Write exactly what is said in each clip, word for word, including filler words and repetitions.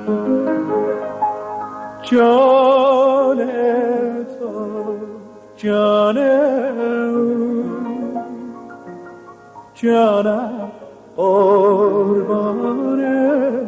جان تو جان جانم قربانه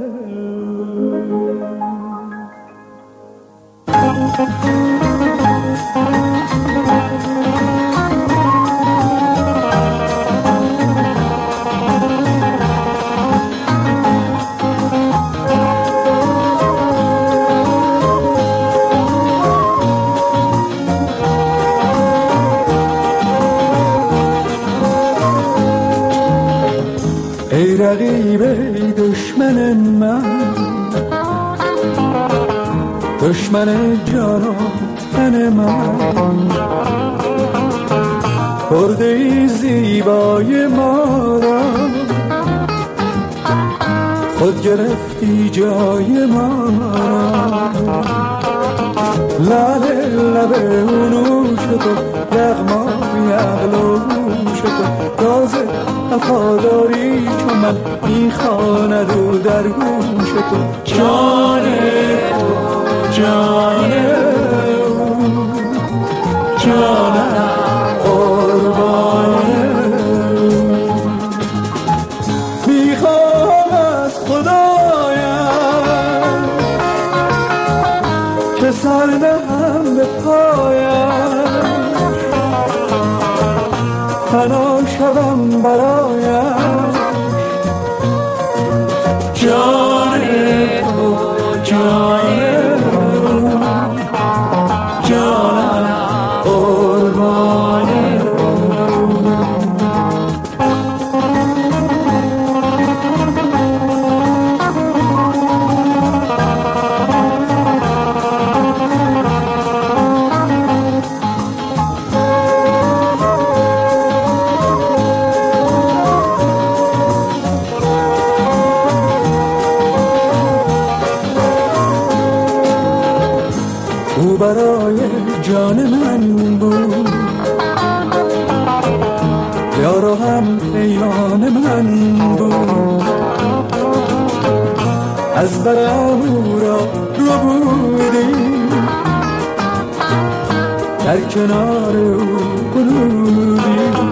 ای رقیب ای دشمن من، دشمن جان و تن من، برده ای زیبای ما را، خود گرفتی جای ما را. لعل لب اونوش تو، یغمای اغلوش تو، راز وفاداری چون من میخواند رو در گوش تو. جان تو جان جانم قربانه، میخوام از خدایم که سر نهم به پایم، فنا شدم برایم. جان تو جان جانم قربانه. او برای جان من بود، یار و هم پیمان من بود، از برم او را رو بودیم، در کنار او قنودیم.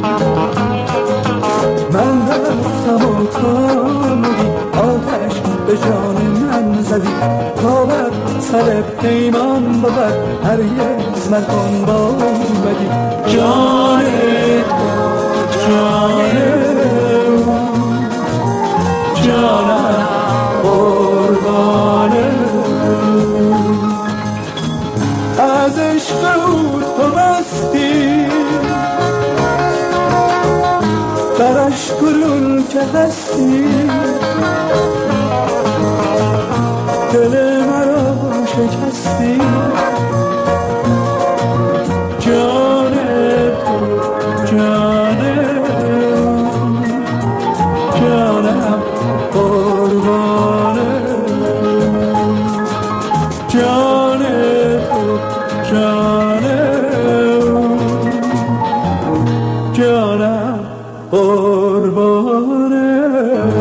من رفتم و کامدی، آتش به جان من زدی، تا بر سر پیمان بود هرگز مکن با اومدی. جان تو جان جانم قربانه، از عشق او تو مستی، درش گلون که هستی، دل مرا شکستی. جان تو جان جانم قربانه، جان تو جان جانم قربانه.